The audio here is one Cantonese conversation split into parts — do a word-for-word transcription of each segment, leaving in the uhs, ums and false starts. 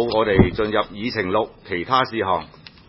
我哋進入議程錄其他事項。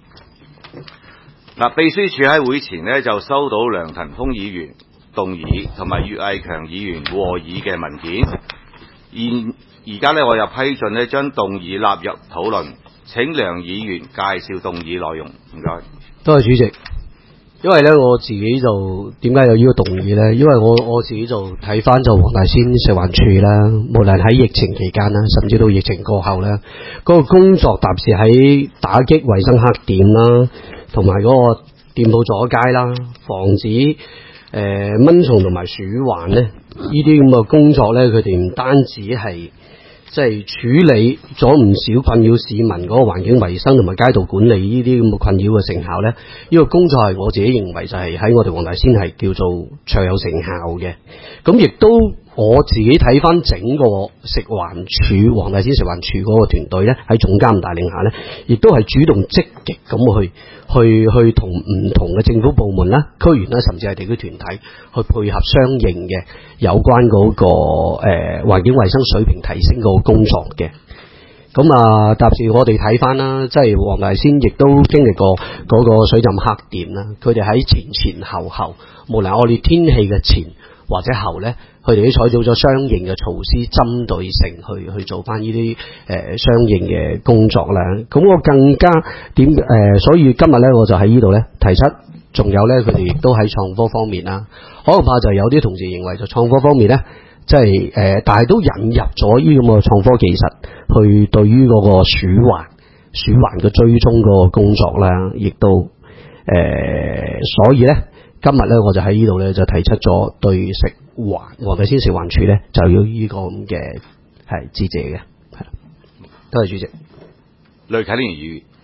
嗱，秘書處喺會前呢就收到梁騰鋒議員動議同埋岳毅強議員和議嘅文件，現而家呢我又批准呢將動議納入討論。請梁議員介紹動議內容，唔該。 多謝主席。因為咧我自己就點解有呢個動議咧？因為我我自己就睇翻就黃大仙食環署啦，無論喺疫情期間啦，甚至到疫情過後咧，嗰個工作特別喺打擊衛生黑點啦，同埋嗰個店鋪阻街啦，防止誒、呃、蚊蟲同埋鼠患咧，呢啲咁嘅工作咧，佢哋唔單止係即係處理咗唔少困擾市民嗰個環境衛生同埋街道管理呢啲咁嘅困擾嘅成效咧，呢、呢個工作係我自己認為就係喺我哋黃大仙係叫做卓有成效嘅。咁亦都我自己睇翻整個食環署黃大仙食環署嗰個團隊咧，喺總監帶領下咧，亦都係主動積極咁去去去同唔同嘅政府部門啦、區員啦，甚至係地區團體去配合相應嘅有關嗰、那個誒、呃、環境衛生水平提升嗰個工作嘅。咁啊，特別我哋睇翻啦，即係黃大仙亦都經歷過嗰個水浸黑點啦，佢哋喺前前後後，無論惡劣天氣嘅前或者後咧，佢哋都採取咗相應嘅措施，針對性去去做翻呢啲誒相應嘅工作啦。咁我更加點誒、呃，所以今日咧我就喺呢度咧提出，仲有咧佢哋亦都喺創科方面啦。可能怕就有啲同事認為就創科方面咧，即係誒，但係都引入咗呢咁嘅創科技術，去對於嗰個鼠患、鼠患嘅追蹤嗰個工作啦，亦都誒、呃，所以咧。今日咧，我就喺呢度咧就提出咗對食環黃大仙食環署咧就要呢個咁嘅係致謝嘅，係多謝主席。 雷啟蓮議員，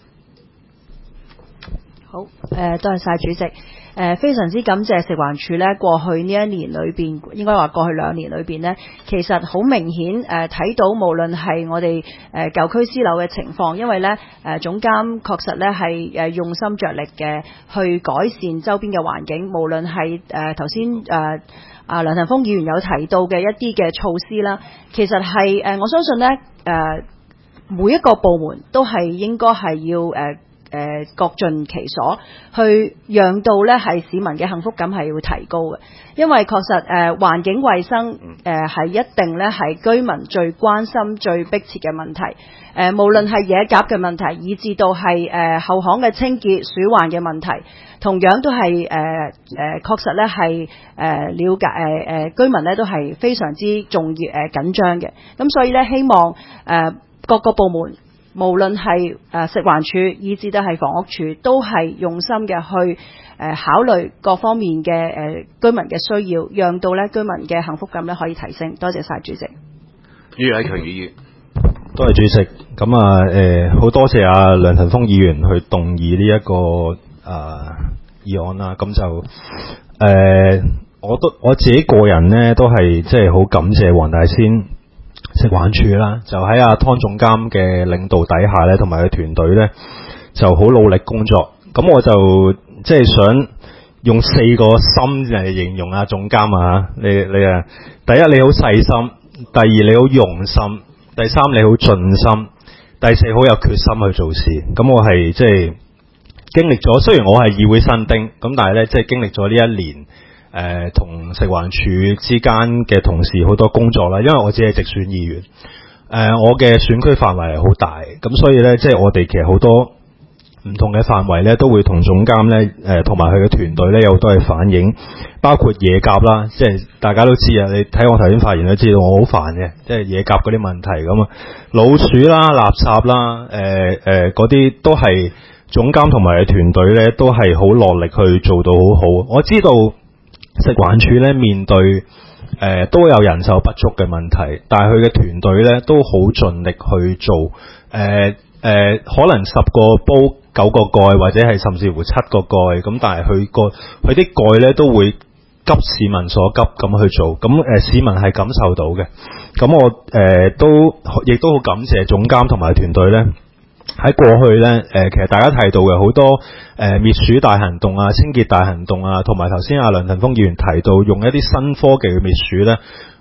好，誒、呃，多謝晒主席。誒、呃，非常之感謝食環署咧，過去呢一年裏邊，應該話過去兩年裏邊呢，其實好明顯誒睇、呃、到，無論係我哋誒舊區私樓嘅情況，因為咧誒、呃、總監確實咧係誒用心着力嘅去改善周邊嘅環境，無論係誒頭先誒啊梁騰鋒議員有提到嘅一啲嘅措施啦，其實係誒、呃、我相信咧誒、呃、每一個部門都係應該係要誒。呃誒、呃、各盡其所，去讓到咧係市民嘅幸福感係會提高嘅，因為確實誒、呃、環境衛生誒係、呃、一定咧係居民最關心、最迫切嘅問題。誒、呃、無論係野鴿嘅問題，以至到係誒、呃、後巷嘅清潔、鼠患嘅問題，同樣都係誒誒確實咧係誒了解誒誒、呃、居民咧都係非常之重要誒、呃、緊張嘅。咁所以咧希望誒、呃、各個部門。無論係誒食環署，以至到係房屋署，都係用心嘅去誒考慮各方面嘅誒居民嘅需要，讓到咧居民嘅幸福感咧可以提升。多謝晒主席。 岳毅強議員， 多謝主席。咁啊誒，好多謝阿梁騰鋒議員去動議呢、這、一個誒、呃、議案啦。咁就誒、呃，我都我自己個人呢，都係即係好感謝黃大仙食環署啦，就喺阿湯總監嘅領導底下咧，同埋佢團隊咧就好努力工作。咁我就即係想用四個心嚟形容阿總監啊，你你啊，第一你好細心，第二你好用心，第三你好盡心，第四好有決心去做事。咁我係即係經歷咗，雖然我係議會新丁，咁但係咧即係經歷咗呢一年。誒、呃，同食環署之間嘅同事好多工作啦，因為我只係直選議員，誒、呃，我嘅選區範圍係好大，咁所以咧，即係我哋其實好多唔同嘅範圍咧，都會同總監咧，誒、呃，同埋佢嘅團隊咧，有好多嘅反映，包括野鴿啦，即係大家都知啊，你睇我頭先發言都知道我好煩嘅，即係野鴿嗰啲問題咁啊，老鼠啦、垃圾啦，誒、呃、誒，嗰、呃、啲都係總監同埋佢團隊咧，都係好落力去做到好好。我知道。食環署咧面對誒、呃、都有人手不足嘅問題，但係佢嘅團隊咧都好盡力去做誒誒、呃呃，可能十個煲九個蓋，或者係甚至乎七個蓋咁，但係佢個佢啲蓋咧都會急市民所急咁去做，咁誒、呃、市民係感受到嘅。咁我誒、呃、都亦都好感謝總監同埋團隊咧。喺過去咧，誒、呃，其實大家提到嘅好多誒、呃、滅鼠大行動啊、清潔大行動啊，同埋頭先阿梁騰鋒議員提到用一啲新科技去滅鼠咧，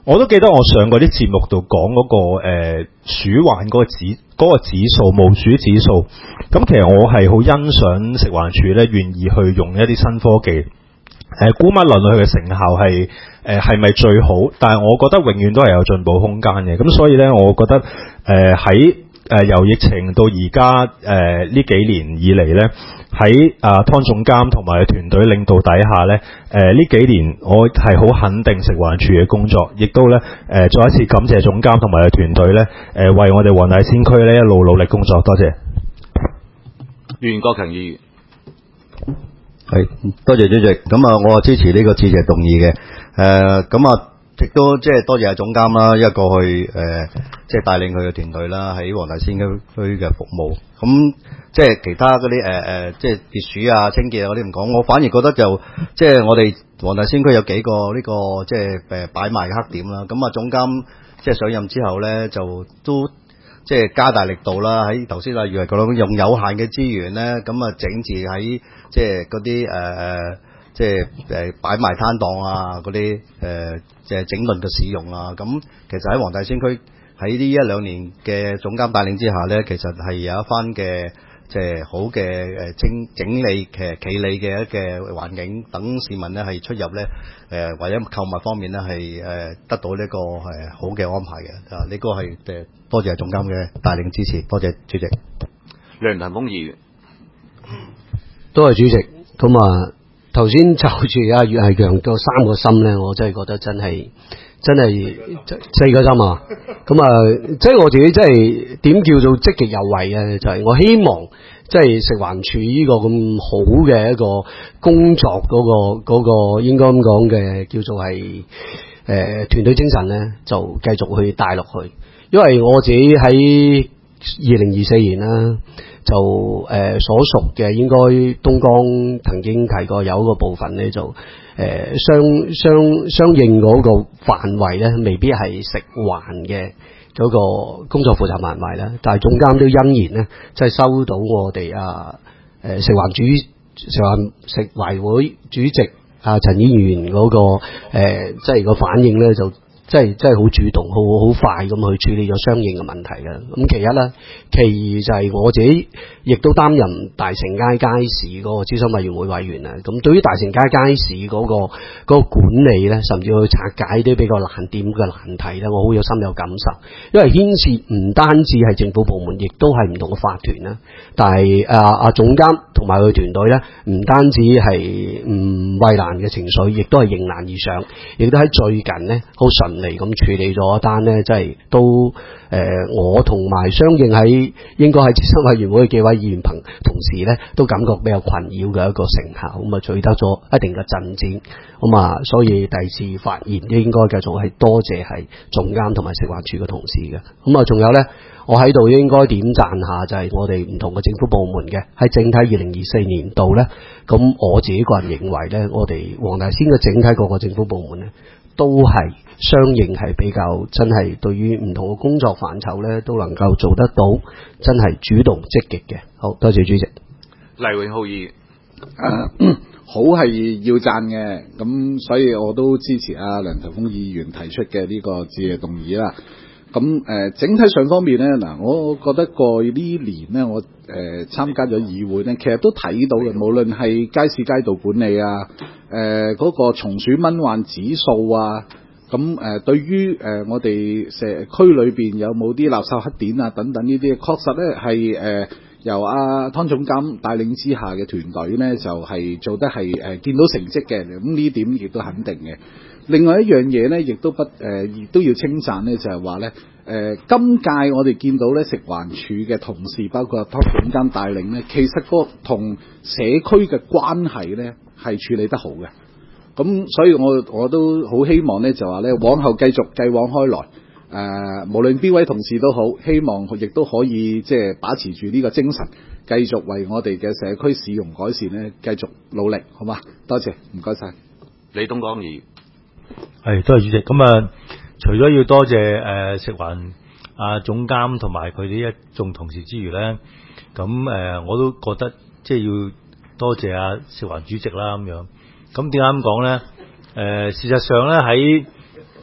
我都記得我上過啲節目度講嗰個誒、呃、鼠患嗰個指嗰、嗰個指數，毛鼠指數。咁其實我係好欣賞食環署咧，願意去用一啲新科技。誒、呃，估乜論佢嘅成效係誒係咪最好？但係我覺得永遠都係有進步空間嘅。咁所以咧，我覺得誒喺誒由疫情到而家誒呢幾年以嚟咧。喺啊湯總監同埋團隊領導底下咧，誒、呃、呢幾年我係好肯定食環署嘅工作，亦都咧誒、呃、再一次感謝總監同埋團隊咧，誒、呃、為我哋黃大仙區咧一路努力工作，多謝。 袁國強議員， 係多謝主席，咁啊我支持呢個致謝動議嘅，誒咁啊亦都即係多謝總監啦，因為過去誒即係帶領佢嘅團隊啦，喺黃大仙區嘅服務，咁。即係其他嗰啲誒誒，即係滅鼠啊、清潔啊嗰啲唔講，我反而覺得就即係我哋黃大仙區有幾個呢、這個即係誒擺賣嘅黑點啦。咁啊總監即係上任之後咧，就都即係加大力度啦。喺頭先例如係講用有限嘅資源咧，咁啊整治喺即係嗰啲誒誒，即係誒擺賣攤檔啊嗰啲誒即係整頓嘅使用啊。咁其實喺黃大仙區喺呢一兩年嘅總監帶領之下咧，其實係有一番嘅。即係好嘅誒整整理嘅企理嘅一嘅環境，等市民咧係出入咧誒或者購物方面咧係誒得到呢個誒好嘅安排嘅啊！呢個係誒多謝總監嘅帶領支持，多謝主席。 梁騰鋒議員， 多謝主席。咁啊頭先就住阿岳係強個三個心咧，我真係覺得真係真係四個心啊！咁啊，即係我自己真係點叫做積極有為啊！就係、是、我希望即係食環署呢個咁好嘅一個工作嗰、那個嗰、那個應該咁講嘅叫做係誒團隊精神咧，就繼續去帶落去。因為我自己喺二零二四年啦。就誒、呃、所屬嘅應該東江曾經提過有一個部分咧，就誒、呃、相相相應嗰個範圍咧，未必係食環嘅嗰個工作負責範圍啦。但係總監都欣然咧，即係收到我哋啊誒食環主食環食環會主席啊陳議員嗰、那個誒、呃、即係個反應咧就。即係真係好主動，好好快咁去處理咗相應嘅問題嘅。咁其一啦，其二就係我自己亦都擔任大成街街市嗰個諮詢委員會委員啊。咁對於大成街街市嗰、嗰個嗰個管理咧，甚至去拆解啲比較難點嘅難題咧，我好有深有感受。因為牽涉唔單止係政府部門，亦都係唔同嘅法團啦。但係啊啊總監同埋佢團隊咧，唔單止係唔畏難嘅情緒，亦都係迎難而上，亦都喺最近呢，好順嚟咁處理咗一單呢，即係都誒、呃，我同埋相應喺應該喺諮詢委員會嘅幾位議員朋同事呢，都感覺比較困擾嘅一個成效，咁啊取得咗一定嘅進展，咁啊，所以第二次發言都應該繼續係多謝係總監同埋食環署嘅同事嘅，咁啊，仲有呢，我喺度應該點讚下就係我哋唔同嘅政府部門嘅喺整體二零二四年度呢。咁我自己個人認為呢，我哋黃大仙嘅整體各個政府部門呢，都係相應係比較真係對於唔同嘅工作範疇咧，都能夠做得到，真係主動積極嘅。好多謝主席。 黎永浩議員， 誒好係要讚嘅，咁所以我都支持阿梁騰鋒議員提出嘅呢個致謝動議啦。咁誒、呃、整體上方面咧，嗱，我覺得過呢年咧，我誒、呃、參加咗議會咧，其實都睇到嘅，無論係街市街道管理啊，誒、呃、嗰、那個松鼠蚊患指數啊，咁誒、呃、對於誒、呃、我哋社區裏邊有冇啲垃圾黑點啊等等呢啲，確實咧係誒由阿湯總監帶領之下嘅團隊咧，就係、是、做得係誒、呃、見到成績嘅，咁呢點亦都肯定嘅。另外一樣嘢咧，亦都不誒，亦、呃、都要稱讚咧，就係話咧，誒、呃，今屆我哋見到咧，食環署嘅同事，包括湯總監帶領咧，其實個同社區嘅關係咧，係處理得好嘅。咁所以我我都好希望咧，就話咧，往後繼續繼往開來，誒、呃，無論邊位同事都好，希望亦都可以即係把持住呢個精神，繼續為我哋嘅社區市容改善咧，繼續努力，好嘛？多謝，唔該晒。 李東江議員。 係，多謝主席。咁啊，除咗要多謝誒、呃、食環啊總監同埋佢哋一眾同事之餘咧，咁誒、呃、我都覺得即係要多謝啊食環主席啦咁樣。咁點解咁講咧？誒、呃、事實上咧喺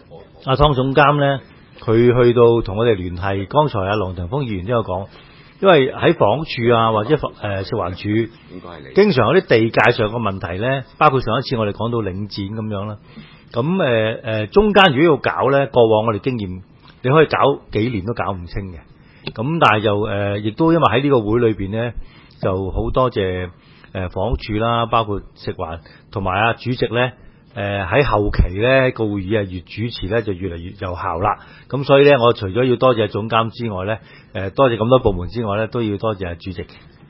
阿湯總監咧，佢去到同我哋聯繫，剛才阿梁騰鋒議員都有講，因為喺房屋署啊或者誒、呃、食環署， 應該係你經常有啲地界上嘅問題咧，包括上一次我哋講到領展咁樣啦。咁誒誒中間如果要搞咧，過往我哋經驗，你可以搞幾年都搞唔清嘅。咁但係就誒，亦、呃、都因為喺呢個會裏邊咧，就好多謝誒房屋署啦，包括食環同埋阿主席咧。誒、呃、喺後期咧個會議啊越主持咧就越嚟越有效啦，咁所以咧我除咗要多謝總監之外咧，誒、呃、多謝咁多部門之外咧，都要多謝主席。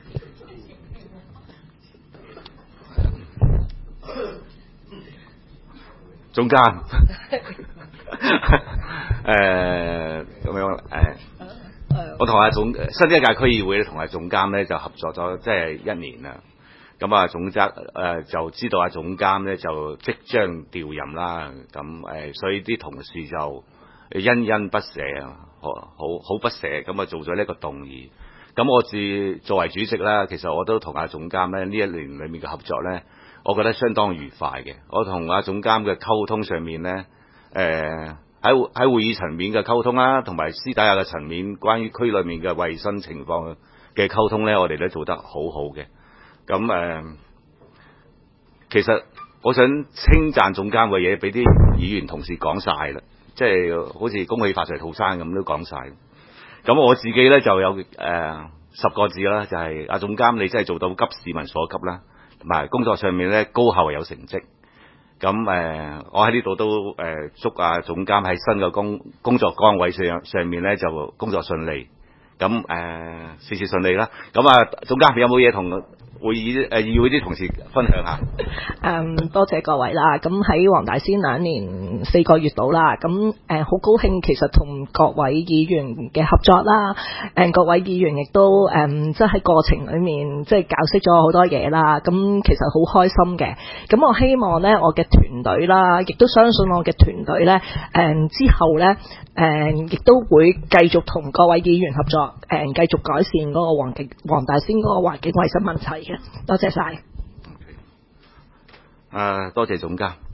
總監，誒咁樣誒，我同阿總新一屆區議會咧同阿總監咧就合作咗即係一年啦。咁啊，總監誒、呃、就知道阿總監咧就即將調任啦，咁誒、呃，所以啲同事就殷殷不捨啊，好好好不捨咁啊，做咗呢個動議。咁我自作為主席啦，其實我都同阿總監咧呢一年裏面嘅合作咧，我覺得相當愉快嘅。我同阿總監嘅溝通上面咧，誒喺喺會議層面嘅溝通啦，同埋私底下嘅層面，關於區裏面嘅衞生情況嘅溝通咧，我哋都做得好好嘅。咁誒、呃，其實我想稱讚總監嘅嘢，俾啲議員同事講晒啦，即係好似恭喜發財套餐咁都講晒。咁我自己咧就有誒、呃、十個字啦，就係、是、阿總監你真係做到急市民所急啦，同埋工作上面咧高效有成績。咁誒、呃，我喺呢度都誒、呃、祝阿總監喺新嘅工工作崗位上上面咧就工作順利。咁誒、呃、事事順利啦。咁啊，總監有冇嘢同會議誒議會啲同事分享下？ 誒，多謝各位啦。咁喺黃大仙兩年四個月到啦。咁誒好高興，其實同各位議員嘅合作啦。誒各位議員亦都誒即係喺過程裡面即係教識咗好多嘢啦。咁其實好開心嘅。咁我希望咧，我嘅團隊啦，亦都相信我嘅團隊咧，誒之後咧誒亦都會繼續同各位議員合作。誒繼續改善嗰個黃景黃大仙嗰個環境衞生問題嘅，多謝晒。 誒，多謝總監。